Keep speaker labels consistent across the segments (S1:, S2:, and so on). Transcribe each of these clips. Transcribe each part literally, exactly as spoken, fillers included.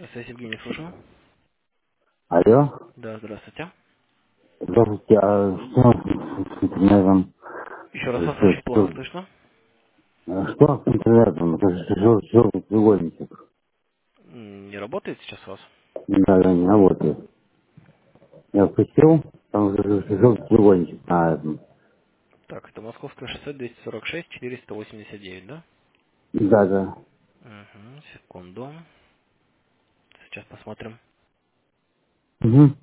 S1: Связь Евгений, слушаю.
S2: Алло,
S1: Да, здравствуйте.
S2: здравствуйте, а что с интернетом?
S1: Еще раз вас
S2: Что,
S1: очень плохо
S2: что,
S1: слышно.
S2: что с интернетом? Это же жел- желтый треугольничек.
S1: М, Не работает сейчас у вас?
S2: Да, да, не работает. Я включил, там же ж- желтый треугольничек на этом.
S1: Так, это Московское шоссе двести сорок шесть четыреста восемьдесят девять, да?
S2: Да, да.
S1: Угу, секунду. Сейчас посмотрим.
S2: Угу.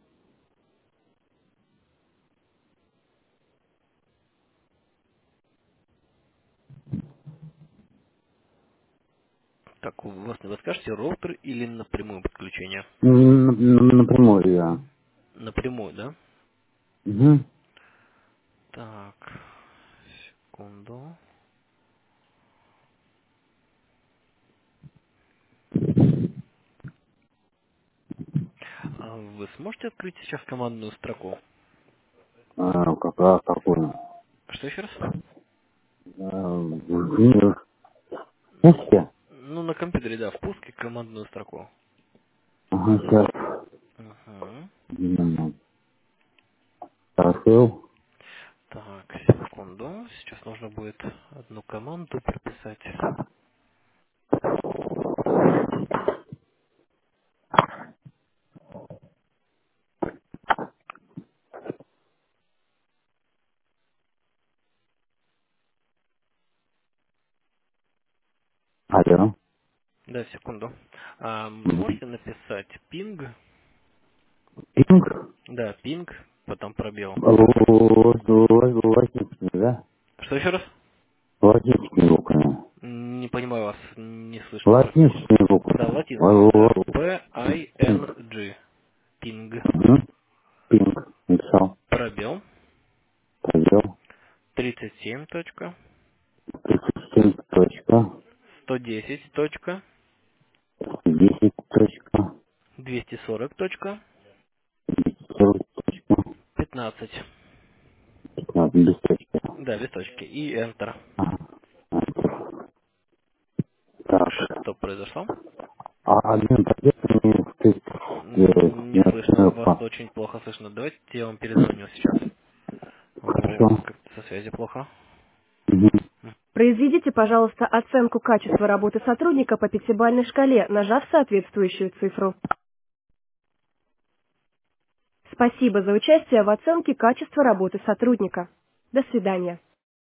S1: Так, у вас, вы скажете, роутер или напрямую подключение?
S2: Напрямую, да.
S1: Напрямую, да?
S2: Угу.
S1: Так, секунду. А вы сможете открыть сейчас командную строку?
S2: А, как, а, какой?
S1: Что еще раз?
S2: А, в пуске?
S1: Ну, на компьютере, да, в пуске командную строку.
S2: Ага, сейчас.
S1: Угу.
S2: М, Открыл.
S1: Так, секунду. Сейчас нужно будет одну команду прописать.
S2: Алло.
S1: Да, секунду. А, вы
S2: Мгм.
S1: можете написать пинг?
S2: Пинг?
S1: Да, пинг, потом пробел.
S2: Латинский, да?
S1: Что еще раз?
S2: Латинскими буквами.
S1: Не понимаю вас, не слышно уже.
S2: Латинскими
S1: Да,
S2: буквами.
S1: латинскими, да.
S2: Л- Пинг.
S1: P-I-N-G. Пинг.
S2: Мгм. Пинг. Написал.
S1: Пробел.
S2: Пробел.
S1: тридцать семь точка.
S2: тридцать семь точка.
S1: сто десять точка.
S2: десять точка.
S1: двести сорок точка.
S2: сорок точка.
S1: пятнадцать.
S2: пятнадцать без точки.
S1: Да, без точки. И Enter.
S2: Ага. Так.
S1: Что произошло?
S2: А один пакет мне стоит делать.
S1: М, Не слышно, вас
S2: Кнопка.
S1: очень плохо слышно. Давайте я вам перезвоню сейчас. Уже у нас
S2: Хорошо.
S1: как-то со связи плохо.
S2: Мгм.
S1: Произведите, пожалуйста, оценку качества работы сотрудника по пятибалльной шкале, нажав соответствующую цифру. Спасибо за участие в оценке качества работы сотрудника. До свидания.